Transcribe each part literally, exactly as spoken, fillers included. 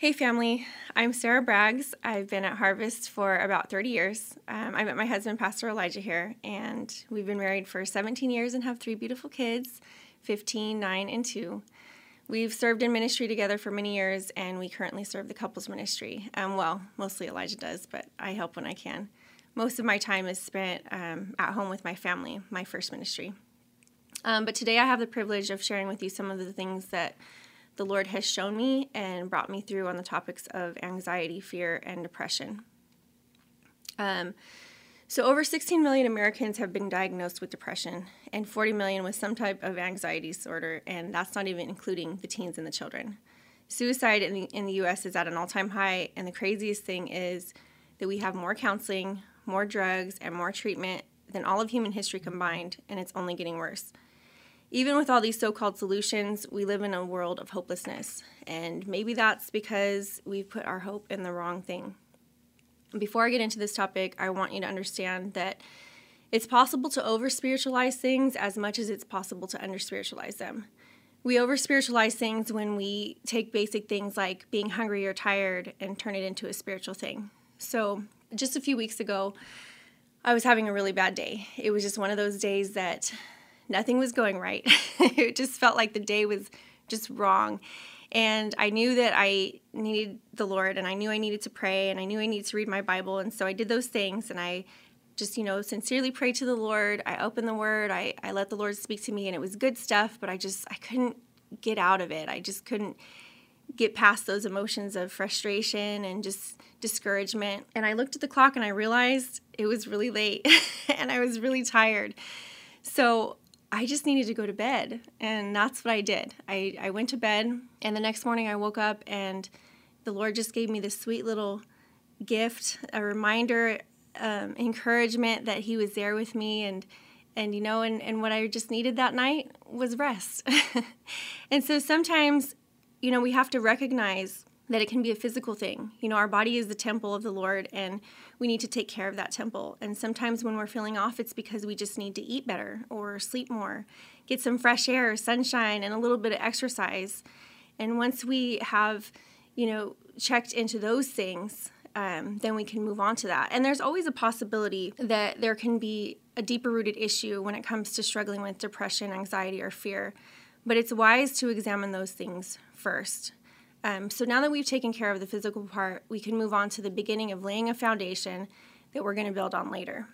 Hey family, I'm Sarah Braggs. I've been at Harvest for about thirty years. Um, I met my husband, Pastor Elijah, here, and we've been married for seventeen years and have three beautiful kids, fifteen, nine, and two. We've served in ministry together for many years, and we currently serve the couples ministry. Um, well, mostly Elijah does, but I help when I can. Most of my time is spent um, at home with my family, my first ministry. Um, but today I have the privilege of sharing with you some of the things that the Lord has shown me and brought me through on the topics of anxiety, fear, and depression. Um, so over sixteen million Americans have been diagnosed with depression and forty million with some type of anxiety disorder, and that's not even including the teens and the children. Suicide in the, in the U S is at an all-time high, and the craziest thing is that we have more counseling, more drugs, and more treatment than all of human history combined, and it's only getting worse. Even with all these so-called solutions, we live in a world of hopelessness, and maybe that's because we've put our hope in the wrong thing. Before I get into this topic, I want you to understand that it's possible to over-spiritualize things as much as it's possible to under-spiritualize them. We over-spiritualize things when we take basic things like being hungry or tired and turn it into a spiritual thing. So just a few weeks ago, I was having a really bad day. It was just one of those days that nothing was going right. It just felt like the day was just wrong. And I knew that I needed the Lord, and I knew I needed to pray, and I knew I needed to read my Bible. And so I did those things, and I just, you know, sincerely prayed to the Lord. I opened the Word. I, I let the Lord speak to me, and it was good stuff, but I just, I couldn't get out of it. I just couldn't get past those emotions of frustration and just discouragement. And I looked at the clock, and I realized it was really late, and I was really tired. So I just needed to go to bed, and that's what I did. I, I went to bed, and the next morning I woke up, and the Lord just gave me this sweet little gift, a reminder, um, encouragement that He was there with me, and, and you know, and, and what I just needed that night was rest. And so sometimes, you know, we have to recognize that it can be a physical thing. You know, our body is the temple of the Lord, and we need to take care of that temple. And sometimes when we're feeling off, it's because we just need to eat better or sleep more, get some fresh air, sunshine, and a little bit of exercise. And once we have, you know, checked into those things, um, then we can move on to that. And there's always a possibility that there can be a deeper-rooted issue when it comes to struggling with depression, anxiety, or fear. But it's wise to examine those things first. Um, so now that we've taken care of the physical part, we can move on to the beginning of laying a foundation that we're going to build on later.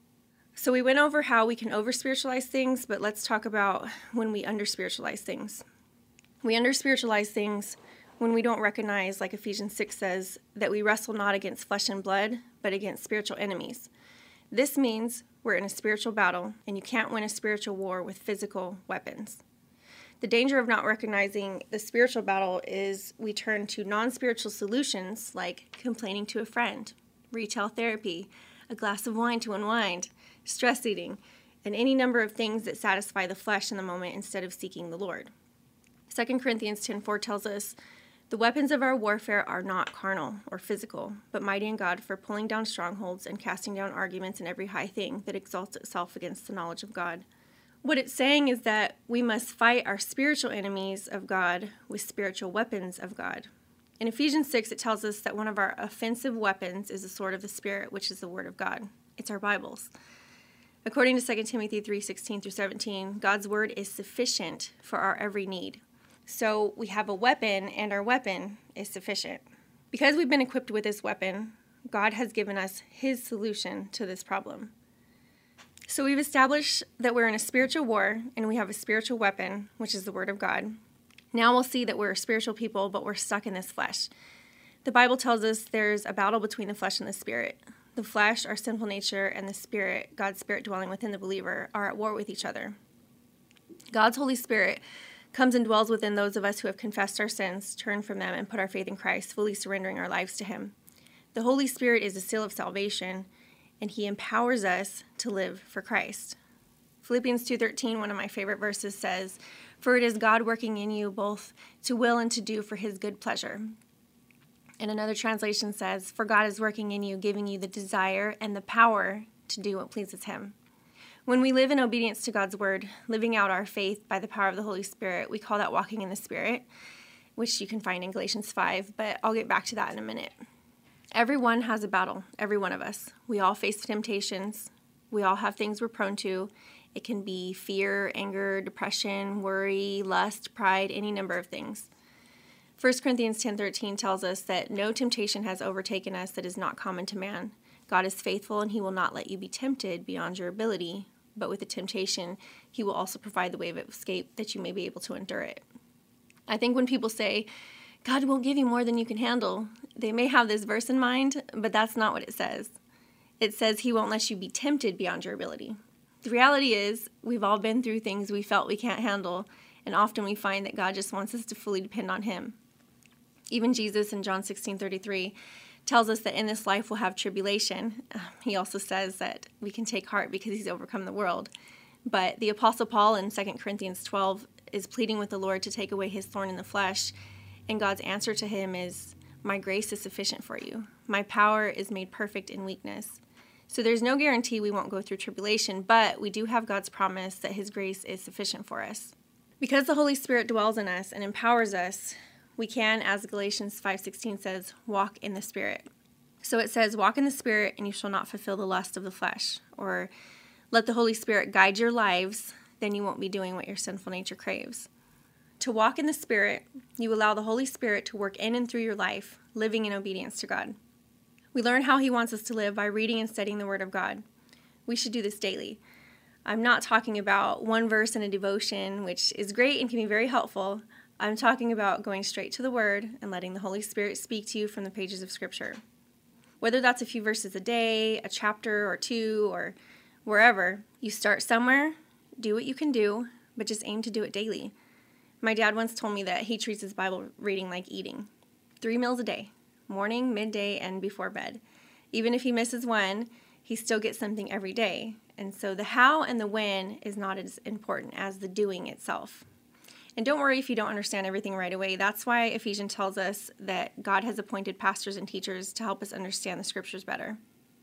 So we went over how we can over-spiritualize things, but let's talk about when we under-spiritualize things. We under-spiritualize things when we don't recognize, like Ephesians six says, that we wrestle not against flesh and blood, but against spiritual enemies. This means we're in a spiritual battle, and you can't win a spiritual war with physical weapons. The danger of not recognizing the spiritual battle is we turn to non-spiritual solutions like complaining to a friend, retail therapy, a glass of wine to unwind, stress eating, and any number of things that satisfy the flesh in the moment instead of seeking the Lord. Second Corinthians ten four tells us, "The weapons of our warfare are not carnal or physical, but mighty in God for pulling down strongholds and casting down arguments and every high thing that exalts itself against the knowledge of God." What it's saying is that we must fight our spiritual enemies of God with spiritual weapons of God. In Ephesians six, it tells us that one of our offensive weapons is the sword of the Spirit, which is the Word of God. It's our Bibles. According to Second Timothy three sixteen through seventeen, God's Word is sufficient for our every need. So we have a weapon, and our weapon is sufficient. Because we've been equipped with this weapon, God has given us His solution to this problem. So we've established that we're in a spiritual war, and we have a spiritual weapon, which is the Word of God. Now we'll see that we're spiritual people, but we're stuck in this flesh. The Bible tells us there's a battle between the flesh and the spirit. The flesh, our sinful nature, and the spirit, God's Spirit dwelling within the believer, are at war with each other. God's Holy Spirit comes and dwells within those of us who have confessed our sins, turned from them, and put our faith in Christ, fully surrendering our lives to Him. The Holy Spirit is a seal of salvation, and He empowers us to live for Christ. Philippians two thirteen, one of my favorite verses, says, "For it is God working in you both to will and to do for His good pleasure." And another translation says, "For God is working in you, giving you the desire and the power to do what pleases Him." When we live in obedience to God's word, living out our faith by the power of the Holy Spirit, we call that walking in the Spirit. which you can find in Galatians five, but I'll get back to that in a minute. Everyone has a battle, every one of us. We all face temptations. We all have things we're prone to. It can be fear, anger, depression, worry, lust, pride, any number of things. First Corinthians ten thirteen tells us that no temptation has overtaken us that is not common to man. God is faithful, and he will not let you be tempted beyond your ability, but with the temptation, he will also provide the way of escape that you may be able to endure it. I think when people say, God won't give you more than you can handle, they may have this verse in mind, but that's not what it says. It says he won't let you be tempted beyond your ability. The reality is, we've all been through things we felt we can't handle, and often we find that God just wants us to fully depend on him. Even Jesus in John sixteen thirty-three tells us that in this life we'll have tribulation. He also says that we can take heart because he's overcome the world. But the Apostle Paul in Second Corinthians twelve is pleading with the Lord to take away his thorn in the flesh, and God's answer to him is, my grace is sufficient for you. My power is made perfect in weakness. So there's no guarantee we won't go through tribulation, but we do have God's promise that his grace is sufficient for us. Because the Holy Spirit dwells in us and empowers us, we can, as Galatians five sixteen says, walk in the Spirit. So it says, walk in the Spirit and you shall not fulfill the lust of the flesh. Or let the Holy Spirit guide your lives, then you won't be doing what your sinful nature craves. To walk in the Spirit, you allow the Holy Spirit to work in and through your life, living in obedience to God. We learn how he wants us to live by reading and studying the Word of God. We should do this daily. I'm not talking about one verse in a devotion, which is great and can be very helpful. I'm talking about going straight to the Word and letting the Holy Spirit speak to you from the pages of Scripture. Whether that's a few verses a day, a chapter or two, or wherever, you start somewhere, do what you can do, but just aim to do it daily. My dad once told me that he treats his Bible reading like eating. Three meals a day. Morning, midday, and before bed. Even if he misses one, he still gets something every day. And so the how and the when is not as important as the doing itself. And don't worry if you don't understand everything right away. That's why Ephesians tells us that God has appointed pastors and teachers to help us understand the Scriptures better.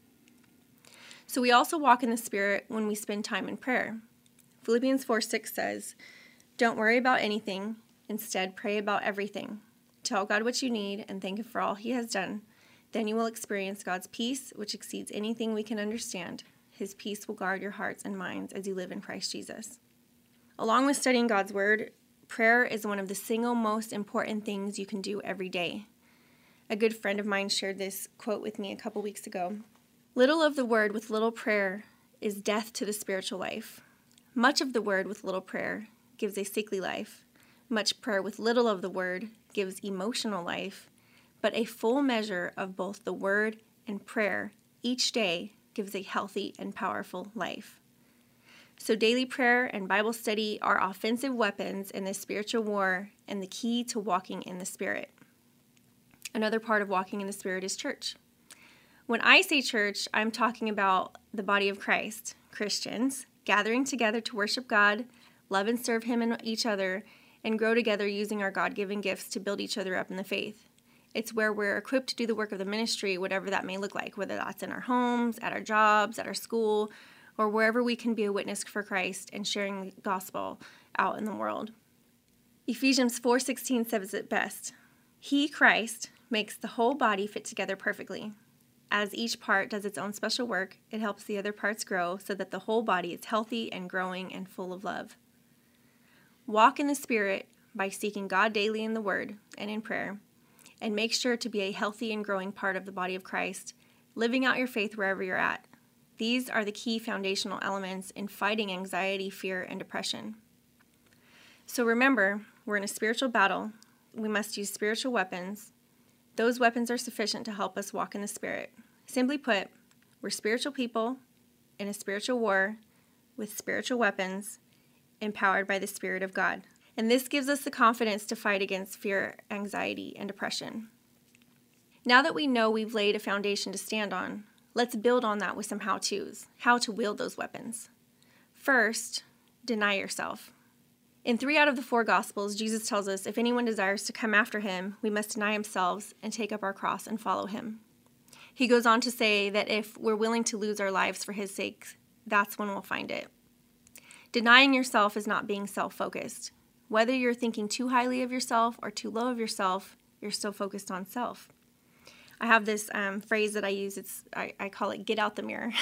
So we also walk in the Spirit when we spend time in prayer. Philippians four six says, don't worry about anything. Instead, pray about everything. Tell God what you need and thank him for all he has done. Then you will experience God's peace, which exceeds anything we can understand. His peace will guard your hearts and minds as you live in Christ Jesus. Along with studying God's Word, prayer is one of the single most important things you can do every day. A good friend of mine shared this quote with me a couple weeks ago. Little of the Word with little prayer is death to the spiritual life. Much of the Word with little prayer gives a sickly life. Much prayer with little of the Word gives emotional life, but a full measure of both the Word and prayer each day gives a healthy and powerful life. So daily prayer and Bible study are offensive weapons in this spiritual war and the key to walking in the Spirit. Another part of walking in the Spirit is church. When I say church, I'm talking about the body of Christ, Christians, gathering together to worship God, love and serve him and each other, and grow together using our God-given gifts to build each other up in the faith. It's where we're equipped to do the work of the ministry, whatever that may look like, whether that's in our homes, at our jobs, at our school, or wherever we can be a witness for Christ and sharing the gospel out in the world. Ephesians four sixteen says it best. He, Christ, makes the whole body fit together perfectly. As each part does its own special work, it helps the other parts grow so that the whole body is healthy and growing and full of love. Walk in the Spirit by seeking God daily in the Word and in prayer, and make sure to be a healthy and growing part of the body of Christ, living out your faith wherever you're at. These are the key foundational elements in fighting anxiety, fear, and depression. So remember, we're in a spiritual battle. We must use spiritual weapons. Those weapons are sufficient to help us walk in the Spirit. Simply put, we're spiritual people in a spiritual war with spiritual weapons empowered by the Spirit of God. And this gives us the confidence to fight against fear, anxiety, and depression. Now that we know we've laid a foundation to stand on, let's build on that with some how-tos, how to wield those weapons. First, deny yourself. In three out of the four Gospels, Jesus tells us if anyone desires to come after him, we must deny ourselves and take up our cross and follow him. He goes on to say that if we're willing to lose our lives for his sake, that's when we'll find it. Denying yourself is not being self-focused. Whether you're thinking too highly of yourself or too low of yourself, you're still focused on self. I have this um, phrase that I use. It's I, I call it "get out the mirror,"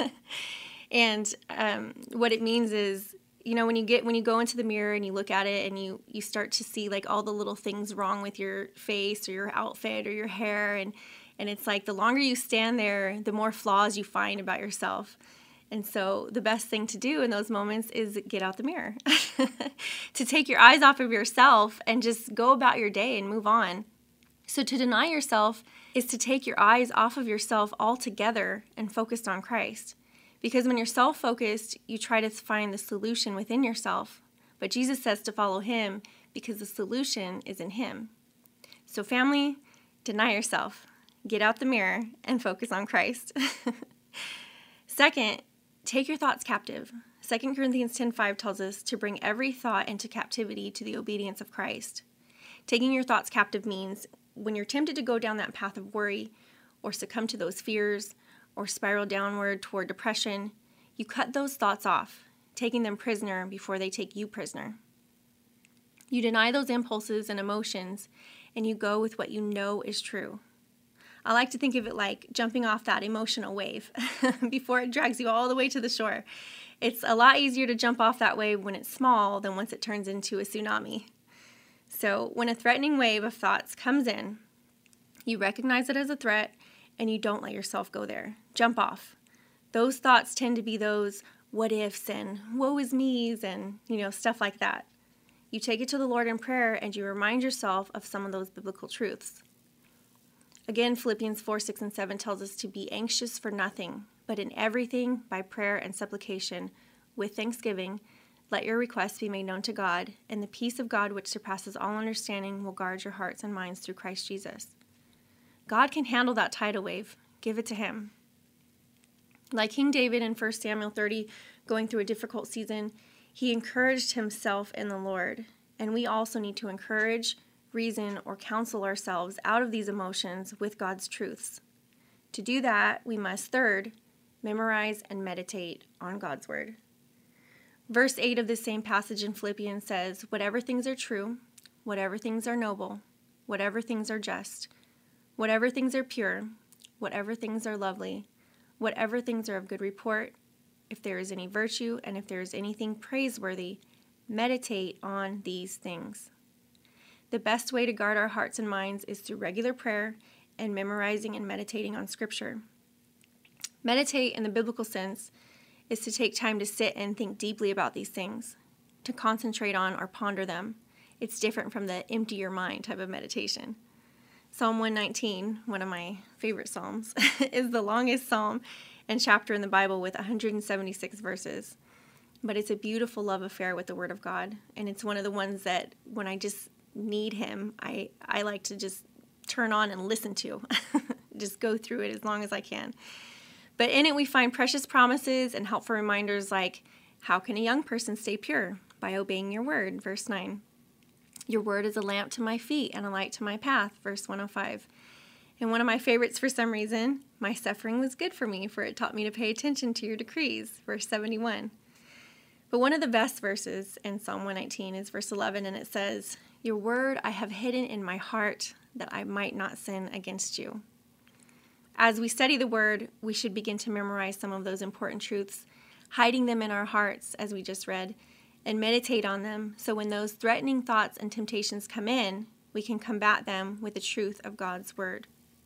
and um, what it means is, you know, when you get when you go into the mirror and you look at it and you you start to see like all the little things wrong with your face or your outfit or your hair, and and it's like the longer you stand there, the more flaws you find about yourself. And so the best thing to do in those moments is get out the mirror, to take your eyes off of yourself and just go about your day and move on. So to deny yourself is to take your eyes off of yourself altogether and focus on Christ. Because when you're self-focused, you try to find the solution within yourself. But Jesus says to follow him because the solution is in him. So family, deny yourself, get out the mirror, and focus on Christ. Second, take your thoughts captive. Second Corinthians ten five tells us to bring every thought into captivity to the obedience of Christ. Taking your thoughts captive means when you're tempted to go down that path of worry or succumb to those fears or spiral downward toward depression, you cut those thoughts off, taking them prisoner before they take you prisoner. You deny those impulses and emotions, and you go with what you know is true. I like to think of it like jumping off that emotional wave before it drags you all the way to the shore. It's a lot easier to jump off that wave when it's small than once it turns into a tsunami. So when a threatening wave of thoughts comes in, you recognize it as a threat and you don't let yourself go there. Jump off. Those thoughts tend to be those what ifs and woe is me's and, you know, stuff like that. You take it to the Lord in prayer and you remind yourself of some of those biblical truths. Again, Philippians four, six, and seven tells us to be anxious for nothing, but in everything by prayer and supplication with thanksgiving, let your requests be made known to God, and the peace of God which surpasses all understanding will guard your hearts and minds through Christ Jesus. God can handle that tidal wave. Give it to him. Like King David in First Samuel thirty, going through a difficult season, he encouraged himself in the Lord, and we also need to encourage, reason, or counsel ourselves out of these emotions with God's truths. To do that, we must, third, memorize and meditate on God's word. Verse eight of this same passage in Philippians says, whatever things are true, whatever things are noble, whatever things are just, whatever things are pure, whatever things are lovely, whatever things are of good report, if there is any virtue and if there is anything praiseworthy, meditate on these things. The best way to guard our hearts and minds is through regular prayer and memorizing and meditating on Scripture. Meditate in the biblical sense is to take time to sit and think deeply about these things, to concentrate on or ponder them. It's different from the empty your mind type of meditation. Psalm one nineteen, one of my favorite psalms, is the longest psalm and chapter in the Bible with one hundred seventy-six verses. But it's a beautiful love affair with the Word of God, and it's one of the ones that when I just need him, I, I like to just turn on and listen to, just go through it as long as I can. But in it, we find precious promises and helpful reminders like, how can a young person stay pure? By obeying your word, verse nine. Your word is a lamp to my feet and a light to my path, verse one oh five. And one of my favorites for some reason, my suffering was good for me, for it taught me to pay attention to your decrees, verse seventy-one. But one of the best verses in Psalm one nineteen is verse eleven, and it says, your word I have hidden in my heart that I might not sin against you. As we study the word, we should begin to memorize some of those important truths, hiding them in our hearts, as we just read, and meditate on them so when those threatening thoughts and temptations come in, we can combat them with the truth of God's word.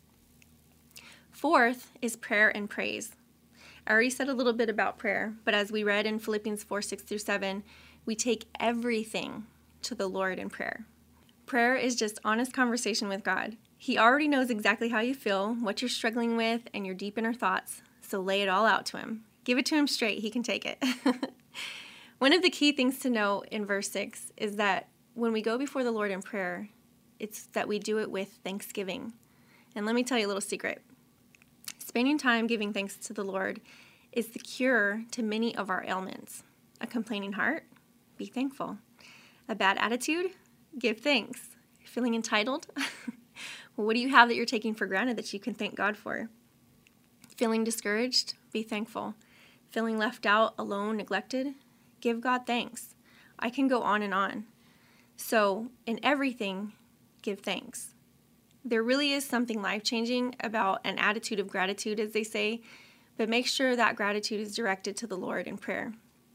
Fourth is prayer and praise. I already said a little bit about prayer, but as we read in Philippians four, six through seven, we take everything to the Lord in prayer. Prayer is just honest conversation with God. He already knows exactly how you feel, what you're struggling with, and your deep inner thoughts, so lay it all out to him. Give it to him straight. He can take it. One of the key things to know in verse six is that when we go before the Lord in prayer, it's that we do it with thanksgiving. And let me tell you a little secret. Spending time giving thanks to the Lord is the cure to many of our ailments. A complaining heart? Be thankful. A bad attitude? Give thanks. Feeling entitled? Well, what do you have that you're taking for granted that you can thank God for? Feeling discouraged? Be thankful. Feeling left out, alone, neglected? Give God thanks. I can go on and on. So, in everything, give thanks. There really is something life-changing about an attitude of gratitude, as they say, but make sure that gratitude is directed to the Lord in prayer.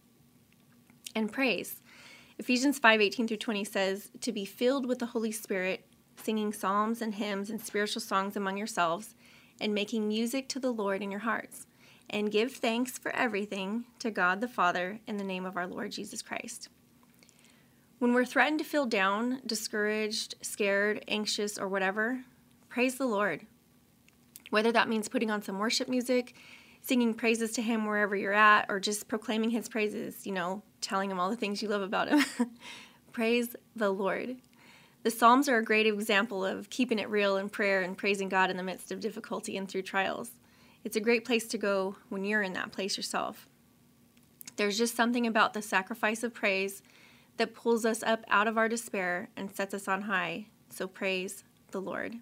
And praise. Ephesians five eighteen through twenty says, to be filled with the Holy Spirit, singing psalms and hymns and spiritual songs among yourselves, and making music to the Lord in your hearts, and give thanks for everything to God the Father in the name of our Lord Jesus Christ. When we're threatened to feel down, discouraged, scared, anxious, or whatever, praise the Lord. Whether that means putting on some worship music, singing praises to Him wherever you're at, or just proclaiming His praises, you know, telling Him all the things you love about Him. Praise the Lord. The Psalms are a great example of keeping it real in prayer and praising God in the midst of difficulty and through trials. It's a great place to go when you're in that place yourself. There's just something about the sacrifice of praise that pulls us up out of our despair and sets us on high. So praise the Lord.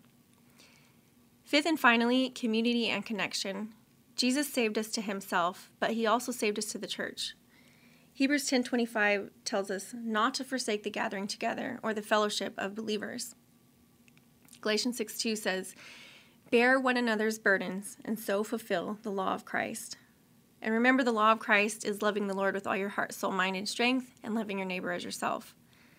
Fifth and finally, community and connection. Jesus saved us to Himself, but He also saved us to the church. Hebrews ten twenty-five tells us not to forsake the gathering together or the fellowship of believers. Galatians six two says, bear one another's burdens and so fulfill the law of Christ. And remember, the law of Christ is loving the Lord with all your heart, soul, mind, and strength, and loving your neighbor as yourself.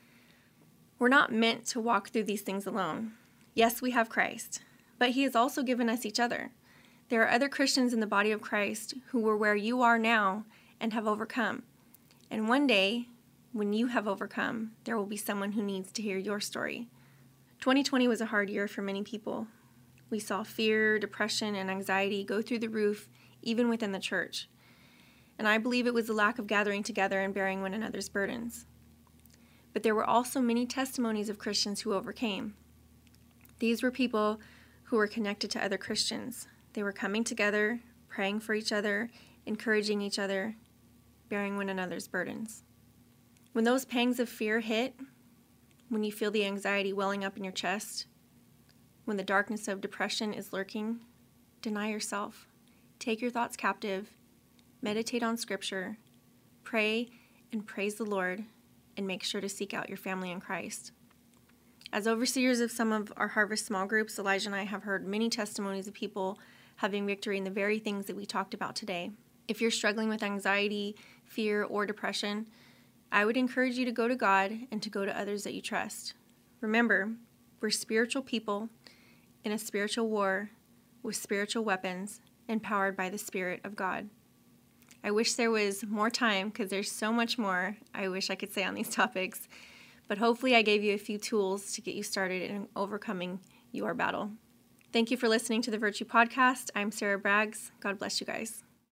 We're not meant to walk through these things alone. Yes, we have Christ, but He has also given us each other. There are other Christians in the body of Christ who were where you are now and have overcome. And one day, when you have overcome, there will be someone who needs to hear your story. twenty twenty was a hard year for many people. We saw fear, depression, and anxiety go through the roof, even within the church. And I believe it was the lack of gathering together and bearing one another's burdens. But there were also many testimonies of Christians who overcame. These were people who were connected to other Christians. They were coming together, praying for each other, encouraging each other, bearing one another's burdens. When those pangs of fear hit, when you feel the anxiety welling up in your chest, when the darkness of depression is lurking, deny yourself. Take your thoughts captive, meditate on Scripture, pray and praise the Lord, and make sure to seek out your family in Christ. As overseers of some of our Harvest small groups, Elijah and I have heard many testimonies of people having victory in the very things that we talked about today. If you're struggling with anxiety, fear, or depression, I would encourage you to go to God and to go to others that you trust. Remember, we're spiritual people in a spiritual war with spiritual weapons, empowered by the Spirit of God. I wish there was more time because there's so much more I wish I could say on these topics, but hopefully I gave you a few tools to get you started in overcoming your battle. Thank you for listening to the Virtue Podcast. I'm Sarah Braggs. God bless you guys.